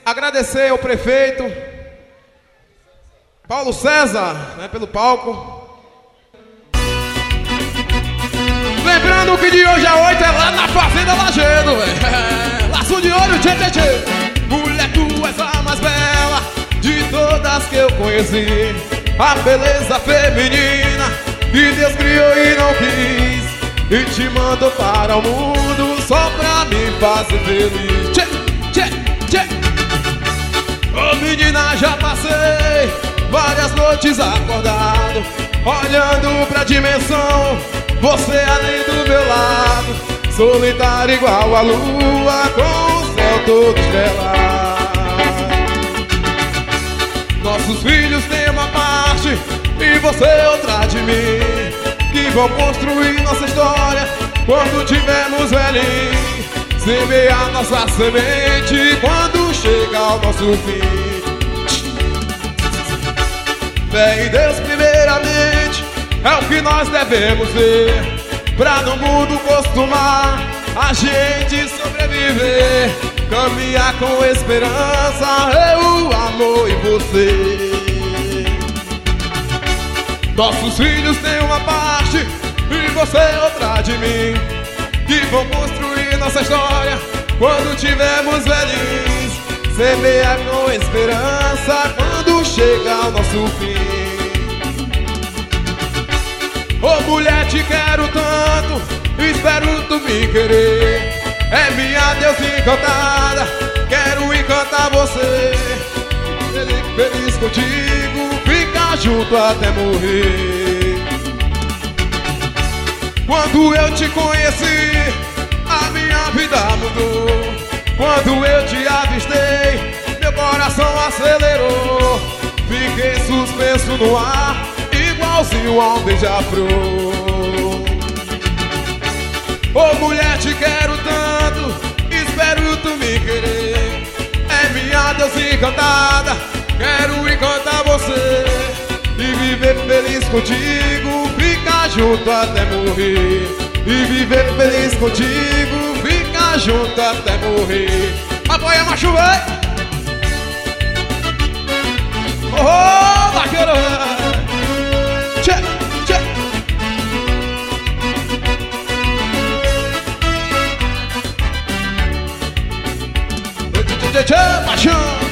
Agradecer ao prefeito Paulo César, né, pelo palco. Lembrando que de hoje a 8 é lá na Fazenda Lajedo, velho. Laço de ouro, tchê, tchê, tchê. Mulher, tu és a mais bela de todas que eu conheci. A beleza feminina que Deus criou e não quis, e te mandou para o mundo só pra me fazer feliz. Tchê, tchê, tchê. Ô menina, já passei várias noites acordado, olhando pra dimensão, você além do meu lado, solitário igual a lua, com o céu todo estrelado. Nossos filhos têm uma parte e você outra de mim, que vão construir nossa história quando tivermos velhinho, semear nossa semente quando chegar o nosso fim. Fé em Deus primeiramente é o que nós devemos ter, pra no mundo costumar a gente sobreviver, caminhar com esperança, eu, amor e você. Nossos filhos têm uma parte e você outra de mim, que vão construir nossa história quando tivermos velhinhos, semear com esperança quando chegar o nosso fim. Ô mulher, te quero tanto, espero tu me querer. É minha Deus encantada, quero encantar você. Feliz contigo, ficar junto até morrer. Quando eu te conheci, a minha vida mudou. Quando eu te avistei, meu coração acelerou. Fiquei suspenso no ar, igualzinho a um beija-flor. Ô mulher, te quero tanto, espero tu me querer. É minha Deus encantada, quero encantar você, e viver feliz contigo, ficar junto até morrer. E viver feliz contigo, ficar junto até morrer. Apoia, macho, véi! Oh, vaqueiro! Tchê, tchê! Tchê, tchê, tchê, tchê, machão!